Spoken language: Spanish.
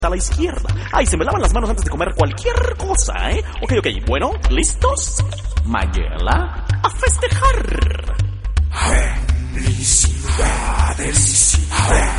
a la izquierda. Ay, se me lavan las manos antes de comer cualquier cosa, ¿eh? Ok, bueno, ¿listos? Mayela, a festejar. Felicidades.